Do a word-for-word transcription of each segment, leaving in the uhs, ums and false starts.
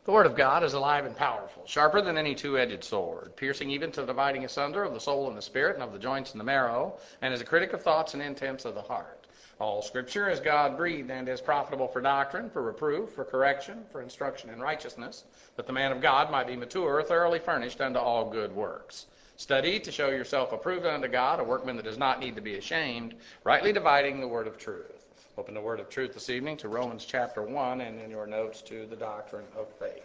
The word of God is alive and powerful, sharper than any two-edged sword, piercing even to the dividing asunder of the soul and the spirit and of the joints and the marrow, and is a critic of thoughts and intents of the heart. All Scripture is God-breathed and is profitable for doctrine, for reproof, for correction, for instruction in righteousness, that the man of God might be mature, thoroughly furnished unto all good works. Study to show yourself approved unto God, a workman that does not need to be ashamed, rightly dividing the word of truth. Open the word of truth this evening to Romans chapter one, and in your notes to the doctrine of faith.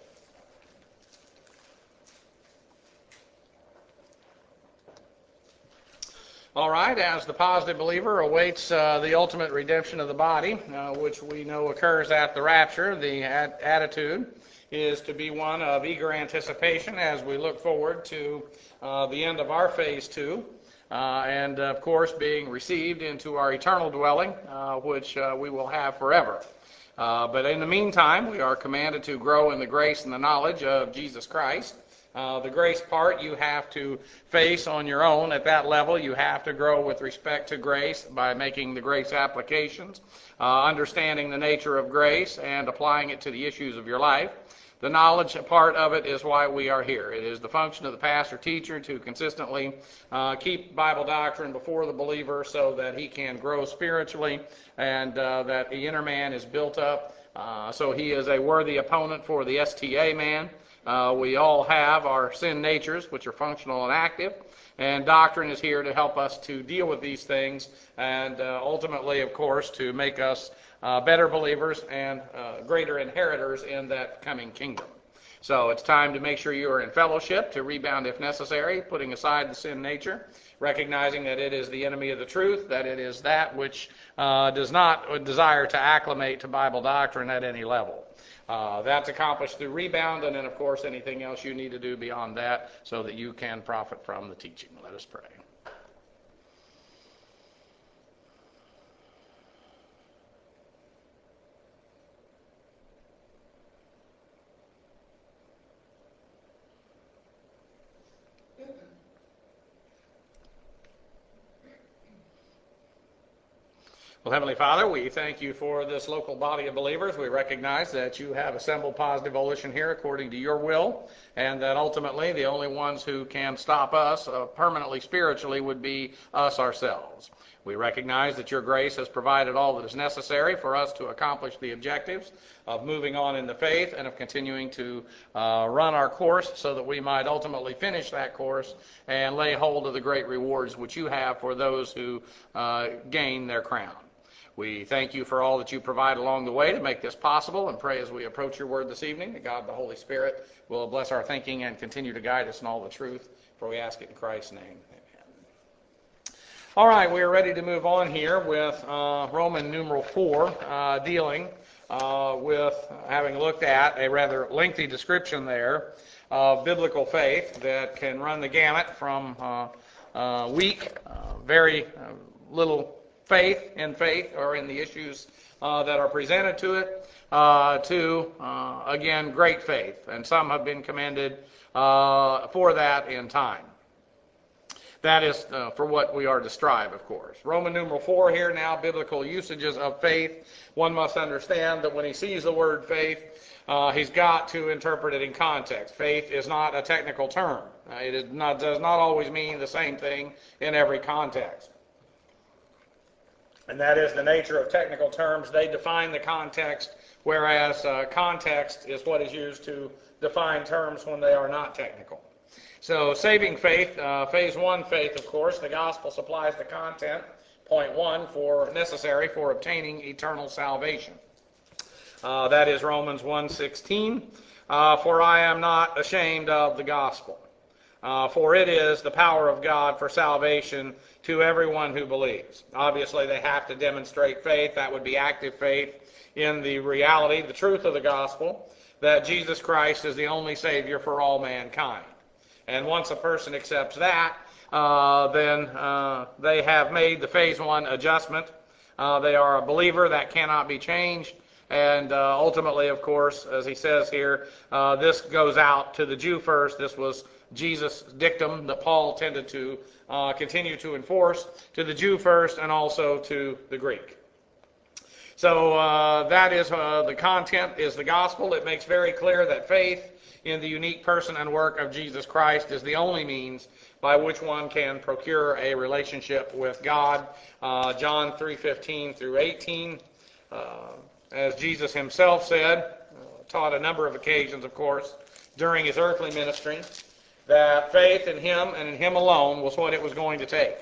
All right, as the positive believer awaits uh, the ultimate redemption of the body, uh, which we know occurs at the rapture, the ad- attitude is to be one of eager anticipation as we look forward to uh, the end of our phase two. Uh, and, of course, being received into our eternal dwelling, uh, which uh, we will have forever. Uh, but in the meantime, we are commanded to grow in the grace and the knowledge of Jesus Christ. Uh, the grace part you have to face on your own. At that level, you have to grow with respect to grace by making the grace applications, uh, understanding the nature of grace, and applying it to the issues of your life. The knowledge part of it is why we are here. It is the function of the pastor teacher to consistently uh, keep Bible doctrine before the believer so that he can grow spiritually and uh, that the inner man is built up. Uh, so he is a worthy opponent for the S T A man. Uh, we all have our sin natures, which are functional and active, and doctrine is here to help us to deal with these things and uh, ultimately, of course, to make us uh, better believers and uh, greater inheritors in that coming kingdom. So it's time to make sure you are in fellowship, to rebound if necessary, putting aside the sin nature, recognizing that it is the enemy of the truth, that it is that which uh, does not desire to acclimate to Bible doctrine at any level. Uh, that's accomplished through rebound, and then, of course, anything else you need to do beyond that so that you can profit from the teaching. Let us pray. Well, Heavenly Father, we thank you for this local body of believers. We recognize that you have assembled Positive Volition here according to your will, and that ultimately the only ones who can stop us uh, permanently spiritually would be us ourselves. We recognize that your grace has provided all that is necessary for us to accomplish the objectives of moving on in the faith and of continuing to uh, run our course so that we might ultimately finish that course and lay hold of the great rewards which you have for those who uh, gain their crown. We thank you for all that you provide along the way to make this possible, and pray as we approach your word this evening that God the Holy Spirit will bless our thinking and continue to guide us in all the truth, for we ask it in Christ's name. Amen. All right, we are ready to move on here with uh, Roman numeral four, uh, dealing uh, with having looked at a rather lengthy description there of biblical faith that can run the gamut from uh, uh, weak, uh, very uh, little faith in faith or in the issues uh, that are presented to it, uh, to, uh, again, great faith. And some have been commended uh, for that in time. That is uh, for what we are to strive, of course. Roman numeral four here now, biblical usages of faith. One must understand that when he sees the word faith, uh, he's got to interpret it in context. Faith is not a technical term. Uh, it is not, does not always mean the same thing in every context. And that is the nature of technical terms. They define the context, whereas uh, context is what is used to define terms when they are not technical. So saving faith, uh, phase one faith, of course, the gospel supplies the content, point one, for necessary for obtaining eternal salvation. Uh, that is Romans one sixteen, uh, for I am not ashamed of the gospel. Uh, for it is the power of God for salvation to everyone who believes. Obviously, they have to demonstrate faith. That would be active faith in the reality, the truth of the gospel, that Jesus Christ is the only Savior for all mankind. And once a person accepts that, uh, then uh, they have made the phase one adjustment. Uh, they are a believer. That cannot be changed. And uh, ultimately, of course, as he says here, uh, this goes out to the Jew first. This was Jesus' dictum that Paul tended to uh, continue to enforce, to the Jew first and also to the Greek. So uh, that is uh, the content is the gospel. It makes very clear that faith in the unique person and work of Jesus Christ is the only means by which one can procure a relationship with God. Uh, John three fifteen through eighteen, uh, as Jesus himself said, uh, taught a number of occasions, of course, during his earthly ministry, that faith in him and in him alone was what it was going to take.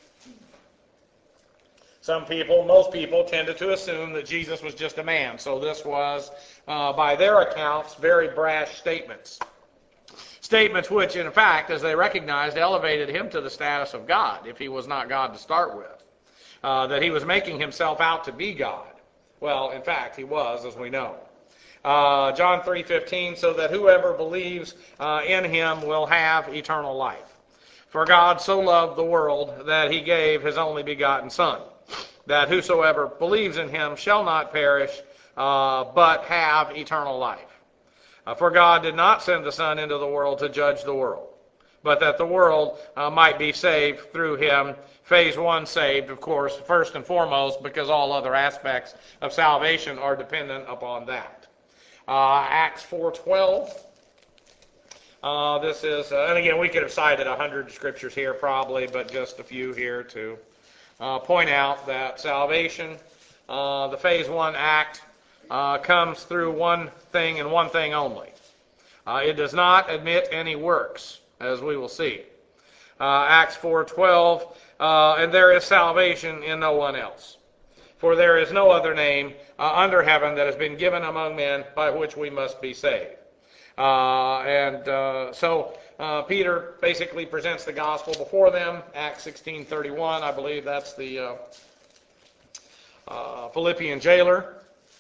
Some people, most people, tended to assume that Jesus was just a man. So this was, uh, by their accounts, very brash statements. Statements which, in fact, as they recognized, elevated him to the status of God, if he was not God to start with. Uh, that he was making himself out to be God. Well, in fact, he was, as we know. Uh, John three fifteen, so that whoever believes uh, in him will have eternal life. For God so loved the world that he gave his only begotten Son, that whosoever believes in him shall not perish, uh, but have eternal life. Uh, for God did not send the Son into the world to judge the world, but that the world uh, might be saved through him. Phase one saved, of course, first and foremost, because all other aspects of salvation are dependent upon that. Uh, Acts four twelve. Uh, this is, uh, and again, we could have cited a hundred scriptures here probably, but just a few here to uh, point out that salvation, uh, the phase one act, uh, comes through one thing and one thing only. Uh, it does not admit any works, as we will see. Uh, Acts four twelve, uh, and there is salvation in no one else. For there is no other name uh, under heaven that has been given among men by which we must be saved. Uh, and uh, so uh, Peter basically presents the gospel before them. Acts sixteen thirty-one, I believe that's the uh, uh, Philippian jailer,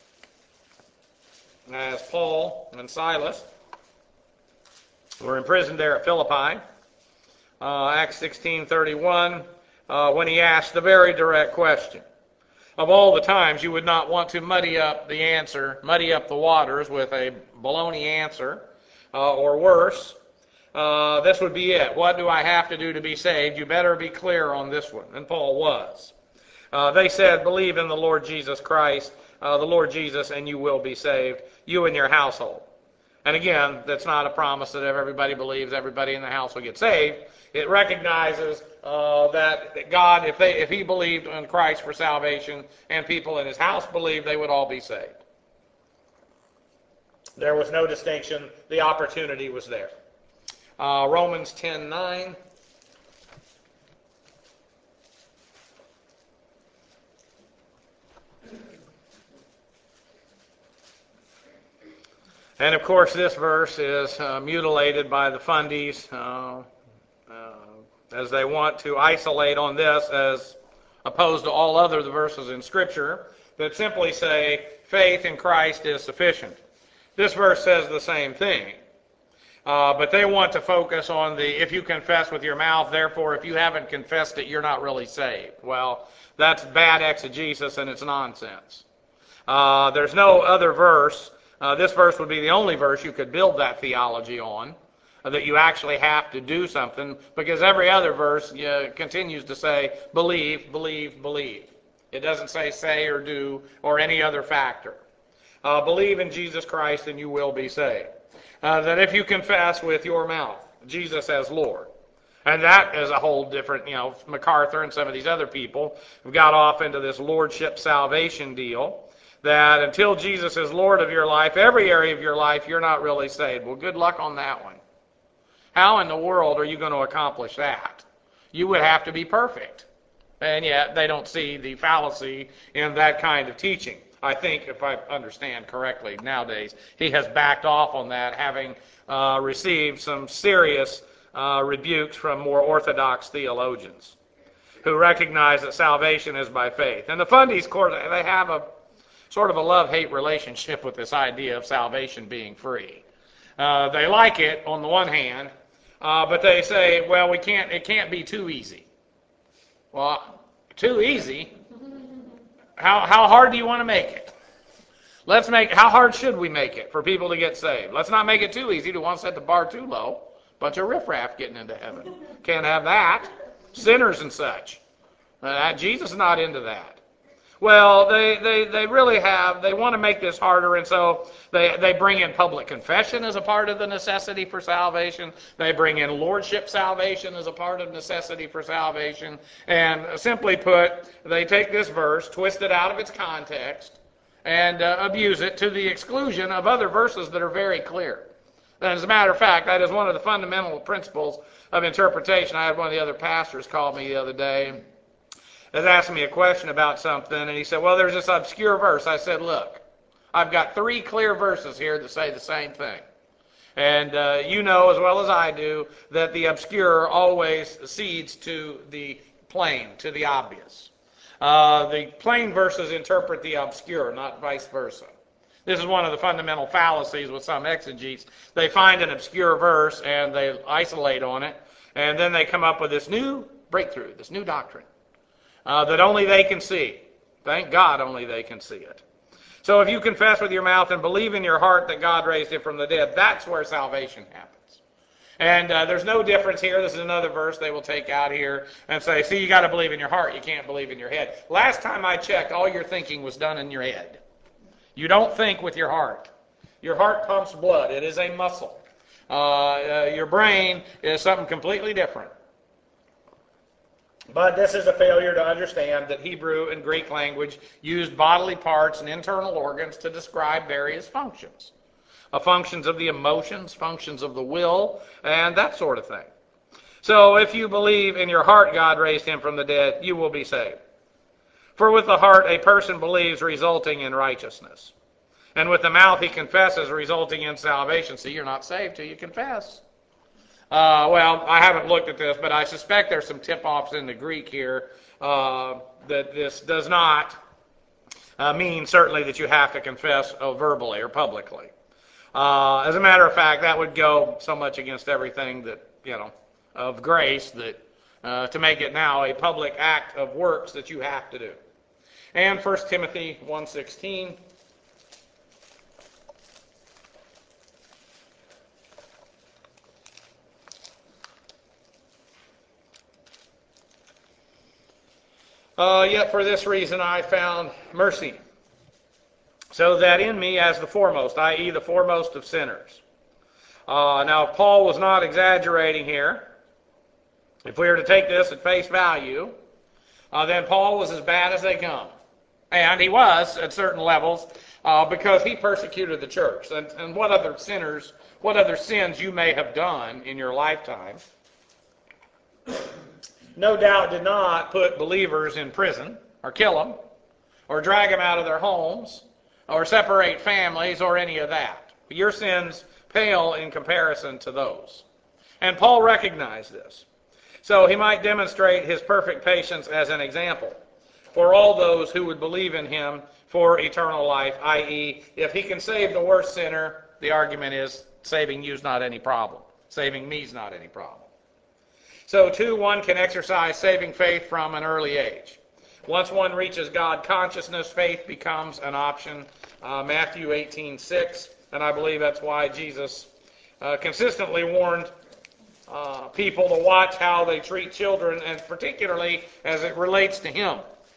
as Paul and Silas were imprisoned there at Philippi. Uh, Acts sixteen thirty-one, uh, when he asked the very direct question. Of all the times you would not want to muddy up the answer, muddy up the waters with a baloney answer, uh, or worse, uh, this would be it. What do I have to do to be saved? You better be clear on this one. And Paul was. Uh, they said, believe in the Lord Jesus Christ, uh, the Lord Jesus, and you will be saved, you and your household. And again, that's not a promise that if everybody believes, everybody in the house will get saved. It recognizes uh, that God, if they, if he believed in Christ for salvation, and people in his house believed, they would all be saved. There was no distinction. The opportunity was there. Uh, Romans ten nine. And of course, this verse is uh, mutilated by the fundies uh, uh, as they want to isolate on this as opposed to all other verses in Scripture that simply say faith in Christ is sufficient. This verse says the same thing. Uh, but they want to focus on the, if you confess with your mouth, therefore if you haven't confessed it, you're not really saved. Well, that's bad exegesis and it's nonsense. Uh, there's no other verse. Uh, this verse would be the only verse you could build that theology on, uh, that you actually have to do something, because every other verse uh, continues to say, believe, believe, believe. It doesn't say say or do or any other factor. Uh, believe in Jesus Christ and you will be saved. Uh, that if you confess with your mouth Jesus as Lord, and that is a whole different, you know, MacArthur and some of these other people have got off into this lordship salvation deal, that until Jesus is Lord of your life, every area of your life, you're not really saved. Well, good luck on that one. How in the world are you going to accomplish that? You would have to be perfect. And yet they don't see the fallacy in that kind of teaching. I think, if I understand correctly nowadays, he has backed off on that, having uh, received some serious uh, rebukes from more orthodox theologians who recognize that salvation is by faith. And the fundies, of course, they have a sort of a love-hate relationship with this idea of salvation being free. Uh, they like it on the one hand, uh, but they say, well, we can't. It can't be too easy. Well, too easy? How how hard do you want to make it? Let's make. How hard should we make it for people to get saved? Let's not make it too easy. To want to set the bar too low. Bunch of riffraff getting into heaven. Can't have that. Sinners and such. Uh, Jesus is not into that. Well, they, they, they really have, they want to make this harder, and so they, they bring in public confession as a part of the necessity for salvation. They bring in lordship salvation as a part of necessity for salvation. And simply put, they take this verse, twist it out of its context, and uh, abuse it to the exclusion of other verses that are very clear. And as a matter of fact, that is one of the fundamental principles of interpretation. I had one of the other pastors call me the other day, was asking me a question about something, and he said, well, there's this obscure verse. I said, look, I've got three clear verses here that say the same thing. And uh, you know as well as I do that the obscure always cedes to the plain, to the obvious. Uh, the plain verses interpret the obscure, not vice versa. This is one of the fundamental fallacies with some exegetes. They find an obscure verse and they isolate on it, and then they come up with this new breakthrough, this new doctrine. Uh, that only they can see. Thank God only they can see it. So if you confess with your mouth and believe in your heart that God raised him from the dead, that's where salvation happens. And uh, there's no difference here. This is another verse they will take out here and say, see, you got to believe in your heart. You can't believe in your head. Last time I checked, all your thinking was done in your head. You don't think with your heart. Your heart pumps blood. It is a muscle. Uh, uh, your brain is something completely different. But this is a failure to understand that Hebrew and Greek language used bodily parts and internal organs to describe various functions. Uh, functions of the emotions, functions of the will, and that sort of thing. So if you believe in your heart God raised him from the dead, you will be saved. For with the heart a person believes, resulting in righteousness. And with the mouth he confesses, resulting in salvation. See, you're not saved till you confess. Uh, well, I haven't looked at this, but I suspect there's some tip-offs in the Greek here uh, that this does not uh, mean certainly that you have to confess uh, verbally or publicly. Uh, as a matter of fact, that would go so much against everything that, you know, of grace that uh, to make it now a public act of works that you have to do. And First Timothy one sixteen. Uh, yet for this reason I found mercy, so that in me as the foremost, that is the foremost of sinners. Uh, now, Paul was not exaggerating here. If we were to take this at face value, uh, then Paul was as bad as they come. And he was at certain levels uh, because he persecuted the church. And, and what other sinners, what other sins you may have done in your lifetime, no doubt did not put believers in prison or kill them or drag them out of their homes or separate families or any of that. Your sins pale in comparison to those. And Paul recognized this. So he might demonstrate his perfect patience as an example for all those who would believe in him for eternal life, that is, if he can save the worst sinner, the argument is saving you is not any problem. Saving me is not any problem. So, too, one can exercise saving faith from an early age. Once one reaches God consciousness, faith becomes an option. Uh, Matthew eighteen six, and I believe that's why Jesus uh, consistently warned uh, people to watch how they treat children, and particularly as it relates to him.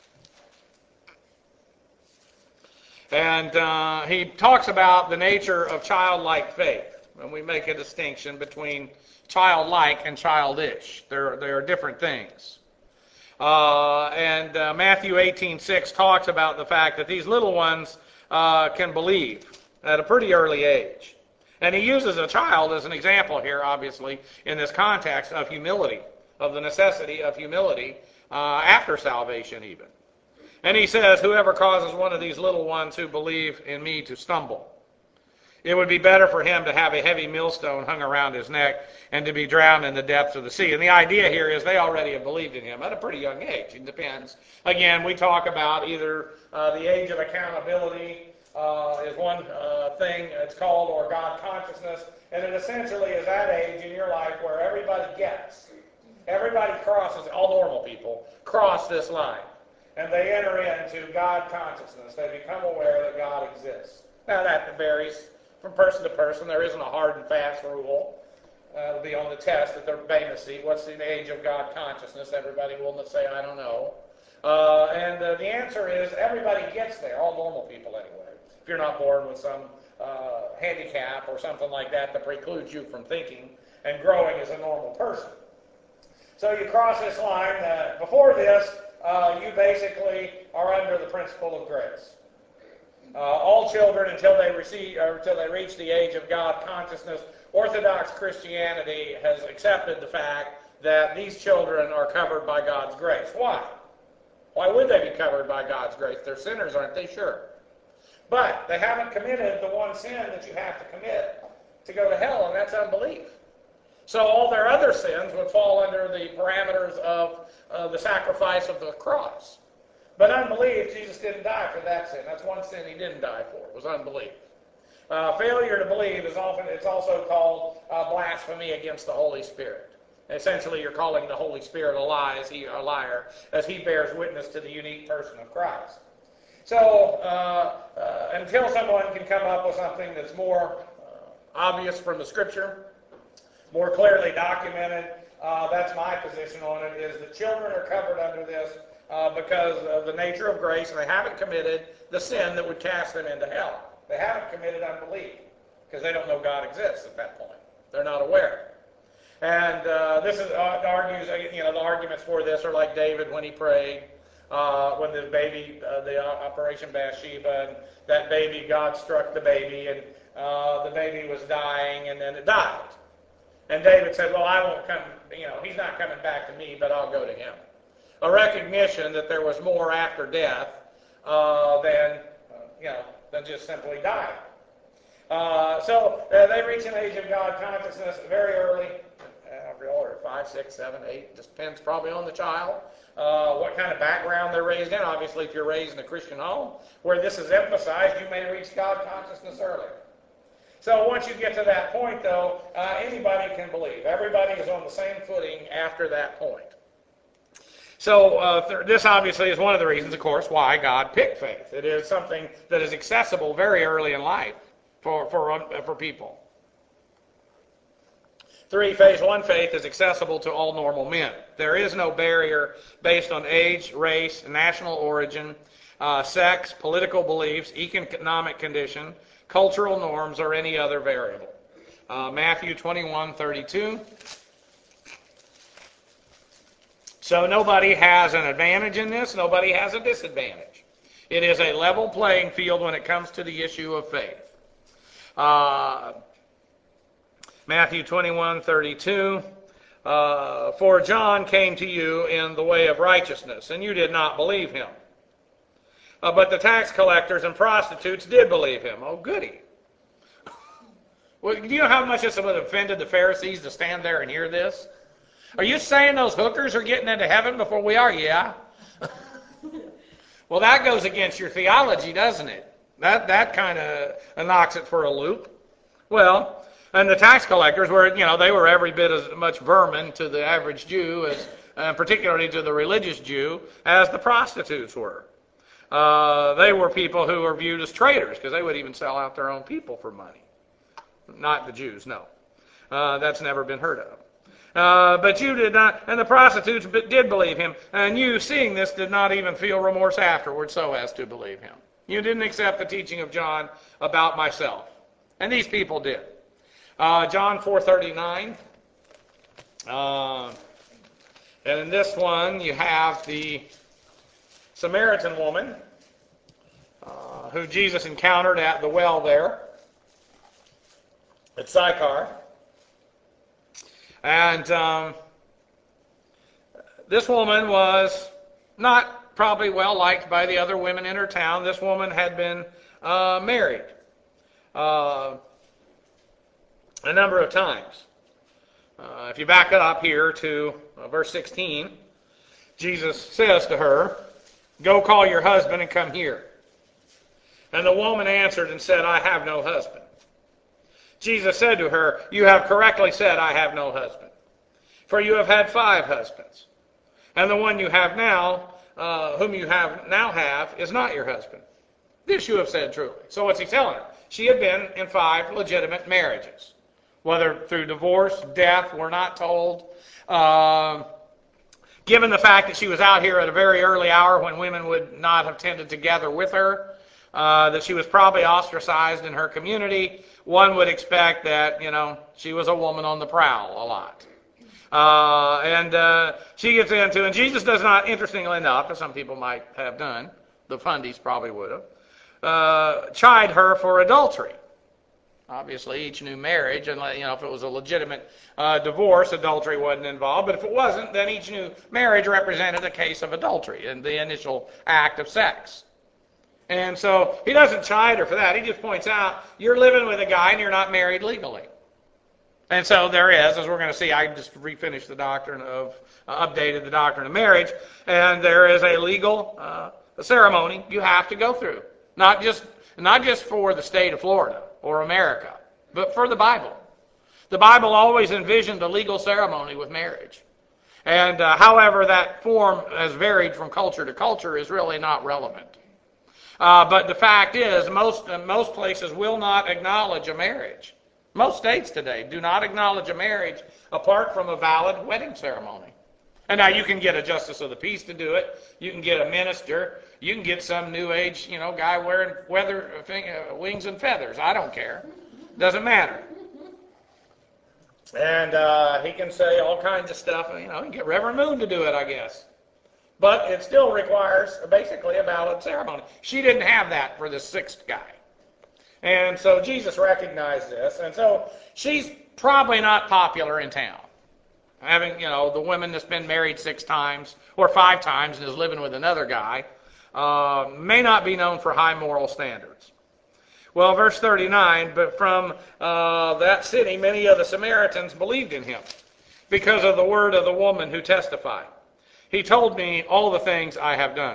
And uh, he talks about the nature of childlike faith, and we make a distinction between childlike and childish. There, there are different things. Uh, and uh, Matthew eighteen six talks about the fact that these little ones uh, can believe at a pretty early age. And he uses a child as an example here, obviously, in this context of humility, of the necessity of humility uh, after salvation even. And he says, whoever causes one of these little ones who believe in me to stumble, it would be better for him to have a heavy millstone hung around his neck and to be drowned in the depths of the sea. And the idea here is they already have believed in him at a pretty young age. It depends. Again, we talk about either uh, the age of accountability uh, is one uh, thing it's called, or God consciousness. And it essentially is that age in your life where everybody gets. Everybody crosses, all normal people cross this line. And they enter into God consciousness. They become aware that God exists. Now that varies from person to person. There isn't a hard and fast rule. Uh, it'll be on the test at their Bema seat. What's the age of God consciousness? Everybody will say, I don't know. Uh, and uh, the answer is everybody gets there, all normal people anyway. If you're not born with some uh, handicap or something like that that precludes you from thinking and growing as a normal person. So you cross this line. Uh, before this, uh, you basically are under the principle of grace. Uh, all children, until they receive, or until they reach the age of God consciousness, Orthodox Christianity has accepted the fact that these children are covered by God's grace. Why? Why would they be covered by God's grace? They're sinners, aren't they? Sure. But they haven't committed the one sin that you have to commit to go to hell, and that's unbelief. So all their other sins would fall under the parameters of uh, the sacrifice of the cross. But unbelief, Jesus didn't die for that sin. That's one sin he didn't die for, was unbelief. Uh, failure to believe is often, it's also called uh, blasphemy against the Holy Spirit. Essentially, you're calling the Holy Spirit a lie, as he, a liar, as he bears witness to the unique person of Christ. So, uh, uh, until someone can come up with something that's more uh, obvious from the Scripture, more clearly documented, uh, that's my position on it, is that children are covered under this uh, because of the nature of grace, and they haven't committed the sin that would cast them into hell. They haven't committed unbelief because they don't know God exists at that point. They're not aware. And uh, this is uh, argues, you know, the arguments for this are like David when he prayed, uh, when the baby, uh, the uh, Operation Bathsheba, and that baby, God struck the baby, and uh, the baby was dying, and then it died. And David said, well, I won't come, you know, he's not coming back to me, but I'll go to him. A recognition that there was more after death uh, than, uh, you know, than just simply dying. Uh, so uh, they reach an age of God consciousness very early, uh, real or five, six, seven, eight, just depends probably on the child, uh, what kind of background they're raised in. Obviously, if you're raised in a Christian home, where this is emphasized, you may reach God consciousness earlier. So once you get to that point, though, uh, anybody can believe. Everybody is on the same footing after that point. So uh, th- this obviously is one of the reasons, of course, why God picked faith. It is something that is accessible very early in life for for uh, for people. Three, phase one faith is accessible to all normal men. There is no barrier based on age, race, national origin, uh, sex, political beliefs, economic condition, cultural norms, or any other variable. Uh, Matthew twenty-one thirty-two. So nobody has an advantage in this. Nobody has a disadvantage. It is a level playing field when it comes to the issue of faith. Uh, Matthew twenty-one thirty-two. Uh, For John came to you in the way of righteousness, and you did not believe him. Uh, but the tax collectors and prostitutes did believe him. Oh, goody. Well, do you know how much this would have offended the Pharisees to stand there and hear this? Are you saying those hookers are getting into heaven before we are? Yeah. Well, that goes against your theology, doesn't it? That that kind of knocks it for a loop. Well, and the tax collectors were, you know, they were every bit as much vermin to the average Jew, as, uh, particularly to the religious Jew, as the prostitutes were. Uh, they were people who were viewed as traitors because they would even sell out their own people for money. Not the Jews, no. Uh, that's never been heard of. Uh, but you did not, and the prostitutes did believe him, and you, seeing this, did not even feel remorse afterwards so as to believe him. You didn't accept the teaching of John about myself. And these people did. Uh, John four thirty-nine. Uh, and in this one, you have the Samaritan woman uh, who Jesus encountered at the well there at Sychar. And um, this woman was not probably well liked by the other women in her town. This woman had been uh, married uh, a number of times. Uh, if you back it up here to uh, verse sixteen, Jesus says to her, "Go call your husband and come here." And the woman answered and said, "I have no husband." Jesus said to her, "You have correctly said, I have no husband. For you have had five husbands. And the one you have now, uh, whom you have now have, is not your husband. This you have said truly." So what's he telling her? She had been in five legitimate marriages. Whether through divorce, death, we're not told. Uh, Given the fact that she was out here at a very early hour when women would not have tended to gather with her, uh, that she was probably ostracized in her community, one would expect that, you know, she was a woman on the prowl a lot. Uh, and uh, she gets into, and Jesus does not, interestingly enough, as some people might have done, the Fundys probably would have, uh, chide her for adultery. Obviously, each new marriage, and you know, if it was a legitimate uh, divorce, adultery wasn't involved. But if it wasn't, then each new marriage represented a case of adultery in the initial act of sex. And so he doesn't chide her for that. He just points out, you're living with a guy and you're not married legally. And so there is, as we're going to see, I just refinished the doctrine of, uh, updated the doctrine of marriage, and there is a legal uh, ceremony you have to go through. Not just, not just for the state of Florida or America, but for the Bible. The Bible always envisioned a legal ceremony with marriage. And uh, however that form has varied from culture to culture is really not relevant. Uh, but the fact is, most, uh, most places will not acknowledge a marriage. Most states today do not acknowledge a marriage apart from a valid wedding ceremony. And now you can get a justice of the peace to do it. You can get a minister. You can get some new age, you know, guy wearing weather, uh, wings and feathers. I don't care. Doesn't matter. And uh, he can say all kinds of stuff. You know, you can get Reverend Moon to do it, I guess. But it still requires basically a valid ceremony. She didn't have that for the sixth guy. And so Jesus recognized this. And so she's probably not popular in town. Having, you know, the woman that's been married six times or five times and is living with another guy uh, may not be known for high moral standards. Well, verse thirty-nine, but from uh, that city many of the Samaritans believed in him because of the word of the woman who testified. He told me all the things I have done.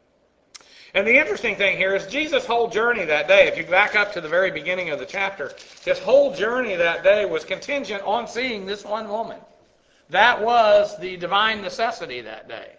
And the interesting thing here is Jesus' whole journey that day, if you back up to the very beginning of the chapter, his whole journey that day was contingent on seeing this one woman. That was the divine necessity that day.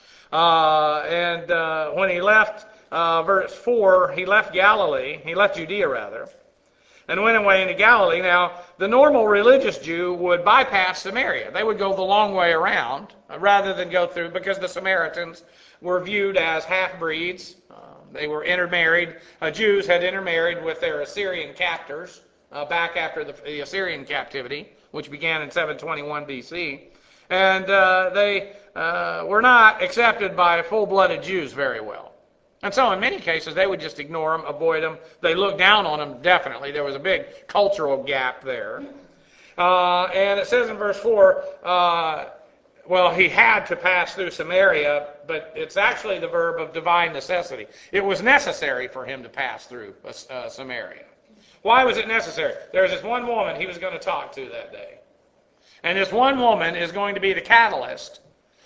Uh, and uh, when he left, uh, verse four, he left Galilee, he left Judea rather, and went away into Galilee. Now, the normal religious Jew would bypass Samaria. They would go the long way around uh, rather than go through, because the Samaritans were viewed as half-breeds. Uh, they were intermarried. Uh, Jews had intermarried with their Assyrian captors uh, back after the, the Assyrian captivity, which began in seven twenty-one B C. And uh, they uh, were not accepted by full-blooded Jews very well. And so in many cases, they would just ignore them, avoid them. They looked down on them, definitely. There was a big cultural gap there. Uh, and it says in verse four, uh, well, he had to pass through Samaria, but it's actually the verb of divine necessity. It was necessary for him to pass through uh, Samaria. Why was it necessary? There's this one woman he was going to talk to that day. And this one woman is going to be the catalyst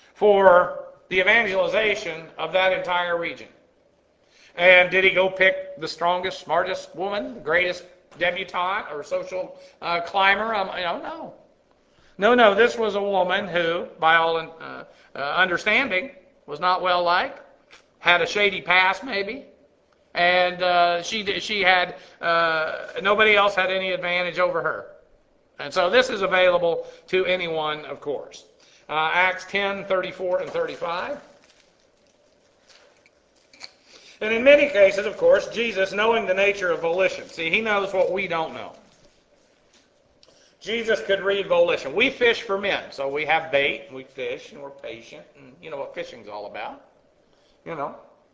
for the evangelization of that entire region. And did he go pick the strongest, smartest woman, the greatest debutante or social uh, climber? Um, you know, no. No, no, this was a woman who, by all uh, uh, understanding, was not well liked, had a shady past maybe, and uh, she she had, uh, nobody else had any advantage over her. And so this is available to anyone, of course. Uh, Acts ten, thirty-four and thirty-five. And in many cases, of course, Jesus, knowing the nature of volition, see, he knows what we don't know. Jesus could read volition. We fish for men, so we have bait, and we fish, and we're patient, and you know what fishing's all about, you know.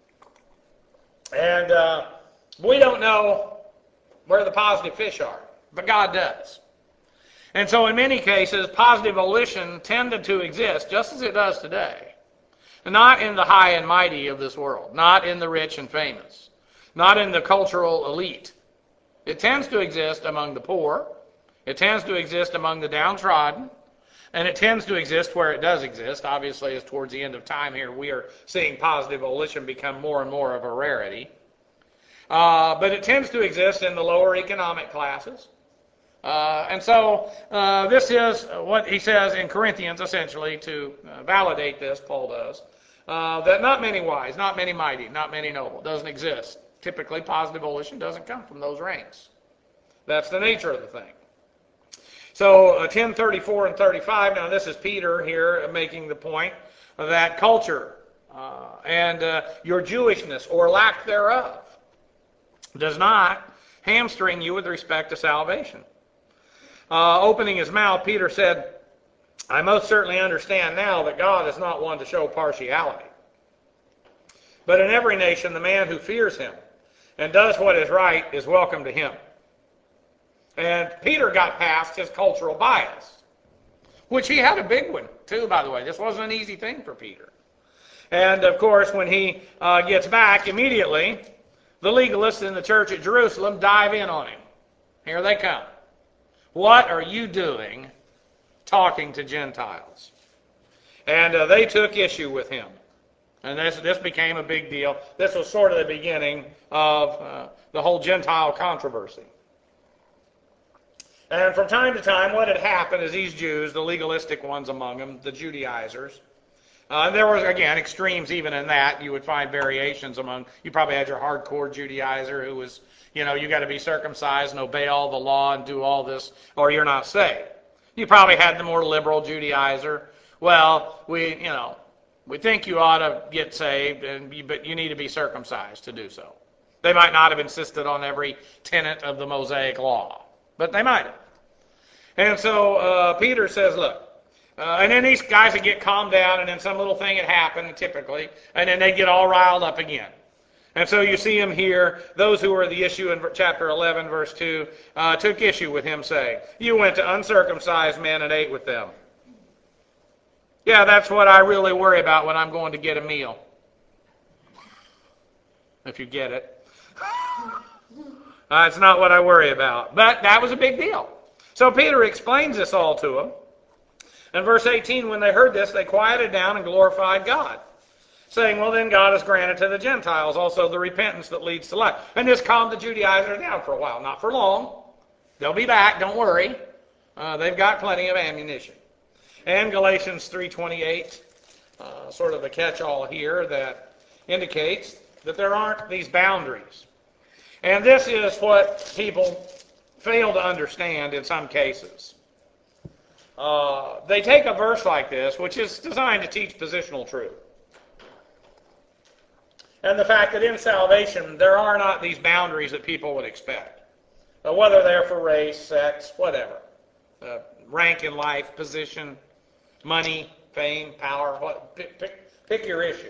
And uh, we don't know where the positive fish are, but God does. And so in many cases, positive volition tended to exist, just as it does today. Not in the high and mighty of this world, not in the rich and famous, not in the cultural elite. It tends to exist among the poor, it tends to exist among the downtrodden, and it tends to exist where it does exist. Obviously, as towards the end of time here, we are seeing positive volition become more and more of a rarity. Uh, but it tends to exist in the lower economic classes. Uh, and so uh, this is what he says in Corinthians, essentially, to uh, validate this, Paul does, uh, that not many wise, not many mighty, not many noble, doesn't exist. Typically, positive volition doesn't come from those ranks. That's the nature of the thing. So uh, ten, thirty-four, and thirty-five, now this is Peter here making the point. that culture uh, and uh, your Jewishness or lack thereof does not hamstring you with respect to salvation. Uh, opening his mouth, Peter said, I most certainly understand now that God is not one to show partiality. But in every nation, the man who fears him and does what is right is welcome to him. And Peter got past his cultural bias, which he had a big one, too, by the way. This wasn't an easy thing for Peter. And, of course, when he uh, gets back, immediately, the legalists in the church at Jerusalem dive in on him. Here they come. What are you doing talking to Gentiles? And uh, they took issue with him. And this, this became a big deal. This was sort of the beginning of uh, the whole Gentile controversy. And from time to time, what had happened is these Jews, the legalistic ones among them, the Judaizers, uh, there was, again, extremes even in that. You would find variations among, you probably had your hardcore Judaizer who was, you know, you got to be circumcised and obey all the law and do all this, or you're not saved. You probably had the more liberal Judaizer. Well, we, you know, we think you ought to get saved, and you, but you need to be circumcised to do so. They might not have insisted on every tenet of the Mosaic law, but they might have. And so uh, Peter says, look, uh, and then these guys would get calmed down, and then some little thing had happened, typically, and then they'd get all riled up again. And so you see him here, those who were the issue in chapter eleven, verse two, uh, took issue with him saying, you went to uncircumcised men and ate with them. Yeah, that's what I really worry about when I'm going to get a meal. If you get it. That's not what I worry about. But that was a big deal. So Peter explains this all to them. In verse eighteen, when they heard this, they quieted down and glorified God, saying, well, then God has granted to the Gentiles also the repentance that leads to life. And this calmed the Judaizers down for a while. Not for long. They'll be back, don't worry. Uh, they've got plenty of ammunition. And Galatians three twenty-eight, uh, sort of a catch-all here that indicates that there aren't these boundaries. And this is what people fail to understand in some cases. Uh, they take a verse like this, which is designed to teach positional truth. And the fact that in salvation there are not these boundaries that people would expect. Uh, whether they're for race, sex, whatever. Uh, rank in life, position, money, fame, power, what, pick, pick, pick your issue.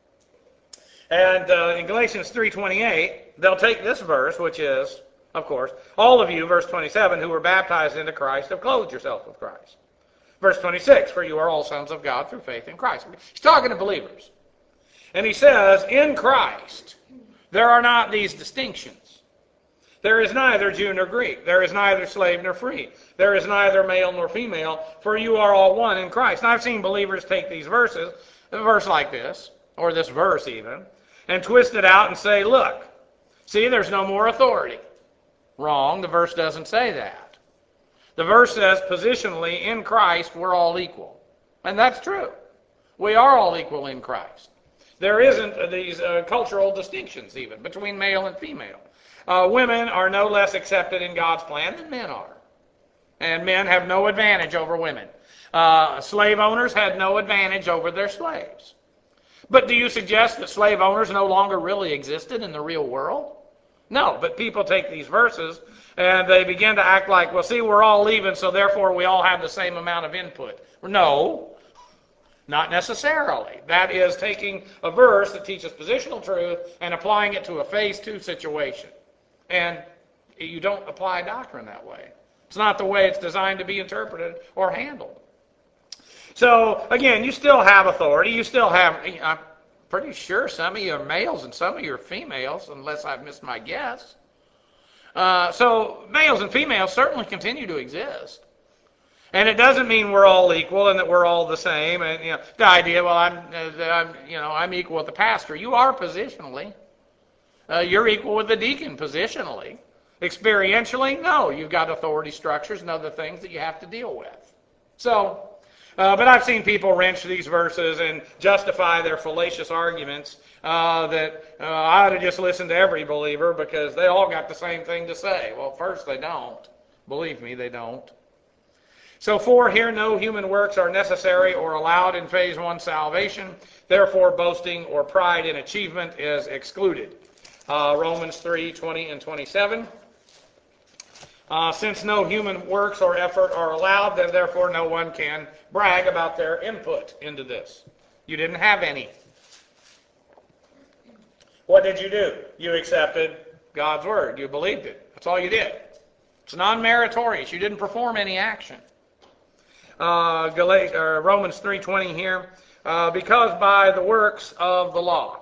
And uh, in Galatians three twenty-eight, they'll take this verse, which is, of course, all of you, verse twenty-seven, who were baptized into Christ have clothed yourself with Christ. Verse twenty-six, for you are all sons of God through faith in Christ. He's talking to believers. And he says, in Christ, there are not these distinctions. There is neither Jew nor Greek. There is neither slave nor free. There is neither male nor female, for you are all one in Christ. And I've seen believers take these verses, a verse like this, or this verse even, and twist it out and say, look, see, there's no more authority. Wrong, the verse doesn't say that. The verse says, positionally, in Christ, we're all equal. And that's true. We are all equal in Christ. There isn't these uh, cultural distinctions even between male and female. Uh, women are no less accepted in God's plan than men are. And men have no advantage over women. Uh, slave owners had no advantage over their slaves. But do you suggest that slave owners no longer really existed in the real world? No, but people take these verses and they begin to act like, well, see, we're all leaving, so therefore we all have the same amount of input. No, not necessarily. That is taking a verse that teaches positional truth and applying it to a phase two situation. And you don't apply doctrine that way. It's not the way it's designed to be interpreted or handled. So, again, you still have authority. You still have, I'm pretty sure some of you are males and some of you are females, unless I've missed my guess. Uh, so, males and females certainly continue to exist. And it doesn't mean we're all equal and that we're all the same. And you know, the idea, well, I'm, uh, I'm, you know, I'm equal with the pastor. You are positionally. Uh, you're equal with the deacon positionally. Experientially, no. You've got authority structures and other things that you have to deal with. So, uh, but I've seen people wrench these verses and justify their fallacious arguments uh, that uh, I ought to just listen to every believer because they all got the same thing to say. Well, first, they don't. Believe me, they don't. So for here no human works are necessary or allowed in phase one salvation. Therefore, boasting or pride in achievement is excluded. Uh, Romans three, twenty and twenty-seven. Uh, since no human works or effort are allowed, then therefore no one can brag about their input into this. You didn't have any. What did you do? You accepted God's word. You believed it. That's all you did. It's non-meritorious. You didn't perform any action. Uh, Gal- or Romans three twenty here. Uh, because by the works of the law,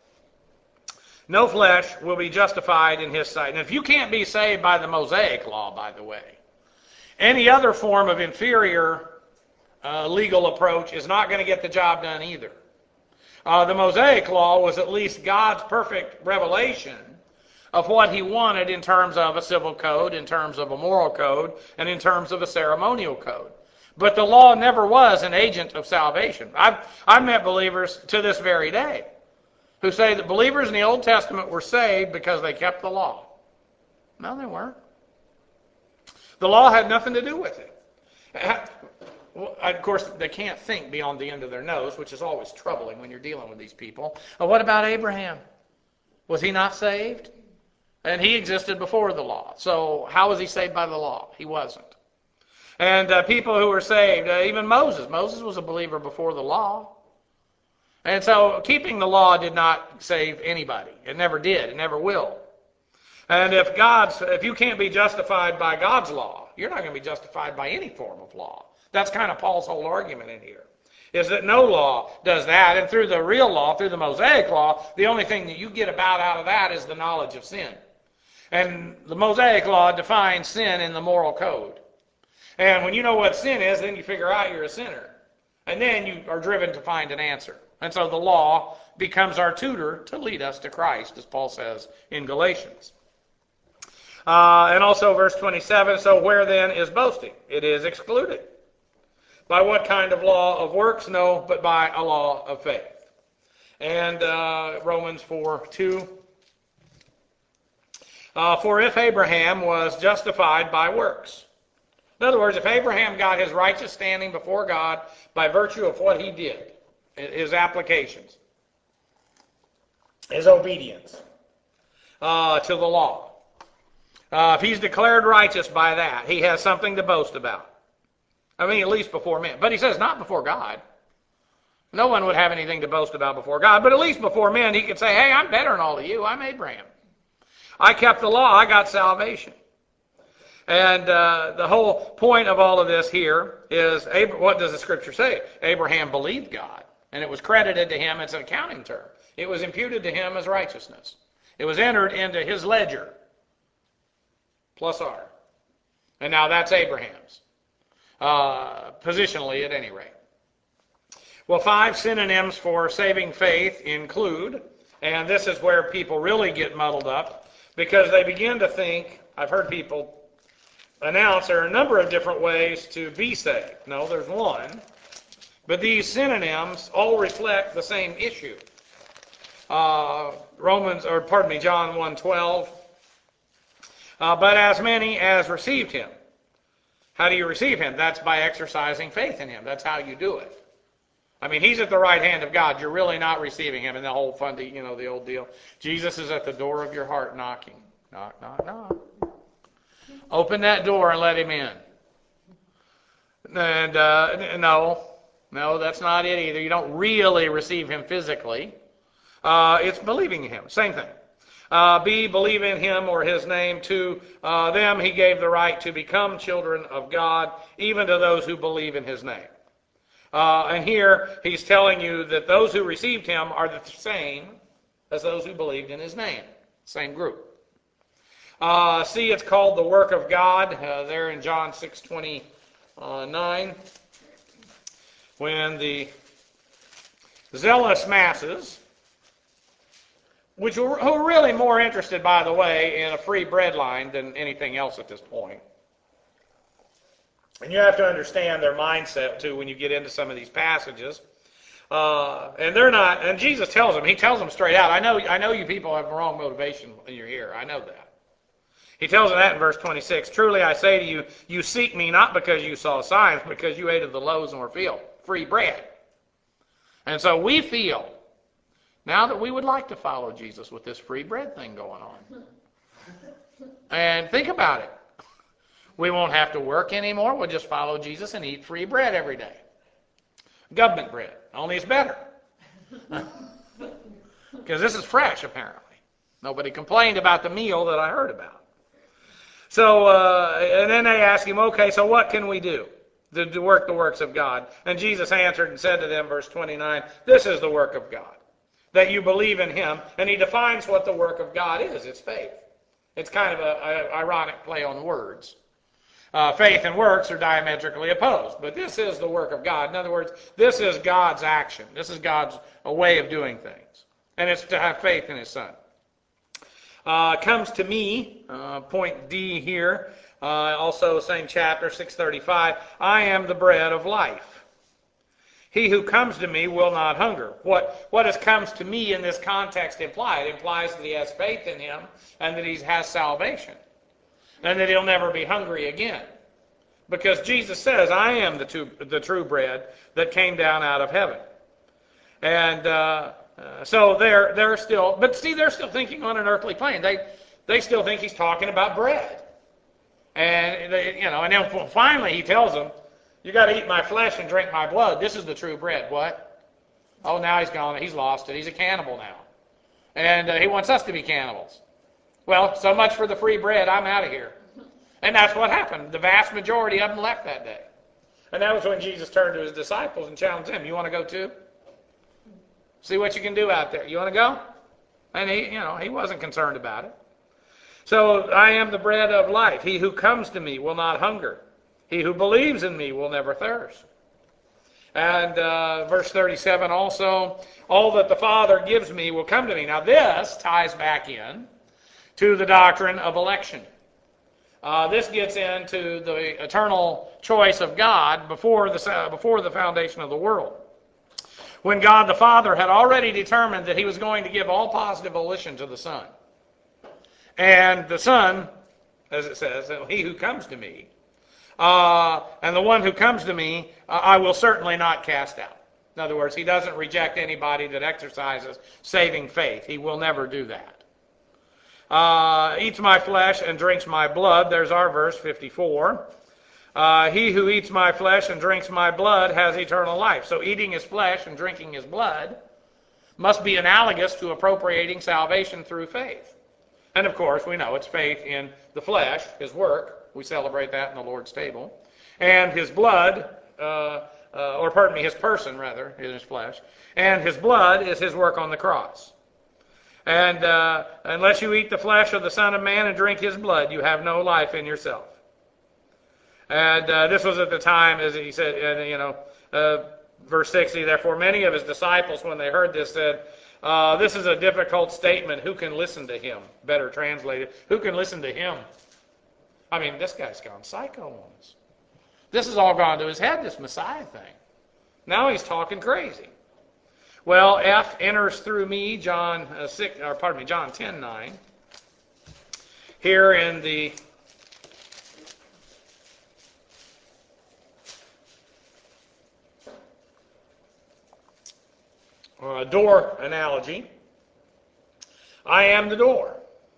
no flesh will be justified in his sight. And if you can't be saved by the Mosaic law, by the way, any other form of inferior uh, legal approach is not going to get the job done either. Uh, the Mosaic law was at least God's perfect revelation of what he wanted in terms of a civil code, in terms of a moral code, and in terms of a ceremonial code. But the law never was an agent of salvation. I've, I've met believers to this very day who say that believers in the Old Testament were saved because they kept the law. No, they weren't. The law had nothing to do with it. Of course, they can't think beyond the end of their nose, which is always troubling when you're dealing with these people. Well, what about Abraham? Was he not saved? And he existed before the law. So how was he saved by the law? He wasn't. And uh, people who were saved, uh, even Moses. Moses was a believer before the law. And so keeping the law did not save anybody. It never did. It never will. And if God's, if you can't be justified by God's law, you're not going to be justified by any form of law. That's kind of Paul's whole argument in here, is that no law does that. And through the real law, through the Mosaic law, the only thing that you get about out of that is the knowledge of sin. And the Mosaic law defines sin in the moral code. And when you know what sin is, then you figure out you're a sinner. And then you are driven to find an answer. And so the law becomes our tutor to lead us to Christ, as Paul says in Galatians. Uh, and also verse twenty-seven, so where then is boasting? It is excluded. By what kind of law of works? No, but by a law of faith. And uh, Romans four two. Uh, for if Abraham was justified by works. In other words, if Abraham got his righteous standing before God by virtue of what he did, his applications, his obedience uh, to the law, uh, if he's declared righteous by that, he has something to boast about. I mean, at least before men. But he says not before God. No one would have anything to boast about before God, but at least before men he could say, hey, I'm better than all of you. I'm Abraham. I kept the law. I got salvation. And uh, the whole point of all of this here is, what does the Scripture say? Abraham believed God, and it was credited to him. It's an accounting term. It was imputed to him as righteousness. It was entered into his ledger, plus R. And now that's Abraham's, uh, positionally at any rate. Well, five synonyms for saving faith include, and this is where people really get muddled up, because they begin to think, I've heard people announce there are a number of different ways to be saved. No, there's one. But these synonyms all reflect the same issue. Uh, Romans, or pardon me, John one twelve. Uh, but as many as received him. How do you receive him? That's by exercising faith in him. That's how you do it. I mean, he's at the right hand of God. You're really not receiving him in the whole fundy, you know, the old deal. Jesus is at the door of your heart knocking. Knock, knock, knock. Open that door and let him in. And uh, no, no, that's not it either. You don't really receive him physically. Uh, it's believing in him. Same thing. Uh, B, believe in him or his name. To uh, them he gave the right to become children of God, even to those who believe in his name. Uh, and here he's telling you that those who received him are the same as those who believed in his name. Same group. Uh, see, it's called the work of God, uh, there in John six twenty-nine, when the zealous masses, which were, who are really more interested, by the way, in a free bread line than anything else at this point. And you have to understand their mindset, too, when you get into some of these passages. Uh, and they're not, and Jesus tells them, he tells them straight out, I know, I know you people have the wrong motivation when you're here. I know that. He tells her that in verse twenty-six. Truly I say to you, you seek me not because you saw signs, but because you ate of the loaves and were filled. Free bread. And so we feel now that we would like to follow Jesus with this free bread thing going on. And think about it. We won't have to work anymore. We'll just follow Jesus and eat free bread every day. Government bread. Only it's better. Because this is fresh, apparently. Nobody complained about the meal that I heard about. So, uh, and then they ask him, okay, so what can we do to, to work the works of God? And Jesus answered and said to them, verse twenty-nine, this is the work of God, that you believe in him. And he defines what the work of God is. It's faith. It's kind of an ironic play on words. Uh, faith and works are diametrically opposed, but this is the work of God. In other words, this is God's action. This is God's a way of doing things. And it's to have faith in his Son. Uh, comes to me, uh, point D here, uh, also same chapter, six thirty-five, I am the bread of life. He who comes to me will not hunger. What, what does comes to me in this context imply? It implies that he has faith in him and that he has salvation. And that he'll never be hungry again. Because Jesus says, I am the, two, the true bread that came down out of heaven. And uh, uh, so they're, they're still, but see, they're still thinking on an earthly plane. They, they still think he's talking about bread. And, they, you know, and then finally he tells them, you got to eat my flesh and drink my blood. This is the true bread. What? Oh, now he's gone. He's lost it. He's a cannibal now. And uh, he wants us to be cannibals. Well, so much for the free bread. I'm out of here. And that's what happened. The vast majority of them left that day. And that was when Jesus turned to his disciples and challenged them. You want to go too? See what you can do out there. You want to go? And he, you know, he wasn't concerned about it. So I am the bread of life. He who comes to me will not hunger. He who believes in me will never thirst. And uh, verse thirty-seven also, all that the Father gives me will come to me. Now this ties back in to the doctrine of election. Uh, this gets into the eternal choice of God before the, before the foundation of the world. When God the Father had already determined that he was going to give all positive volition to the Son. And the Son, as it says, he who comes to me, uh, and the one who comes to me, uh, I will certainly not cast out. In other words, he doesn't reject anybody that exercises saving faith. He will never do that. Uh, eats my flesh and drinks my blood. There's our verse, fifty-four. Uh, he who eats my flesh and drinks my blood has eternal life. So eating his flesh and drinking his blood must be analogous to appropriating salvation through faith. And of course, we know it's faith in the flesh, his work. We celebrate that in the Lord's table. And his blood, uh, uh, or pardon me, his person rather, in his flesh. And his blood is his work on the cross. And uh, unless you eat the flesh of the Son of Man and drink his blood, you have no life in yourself. And uh, this was at the time, as he said, uh, you know, uh, verse sixty, therefore many of his disciples, when they heard this, said, uh, this is a difficult statement. Who can listen to him? Better translated, who can listen to him? I mean, this guy's gone psycho on us. This has all gone to his head, this Messiah thing. Now he's talking crazy. Well, F enters through me, John uh, six, or pardon me, John ten nine. Here in the uh, door analogy. I am the door.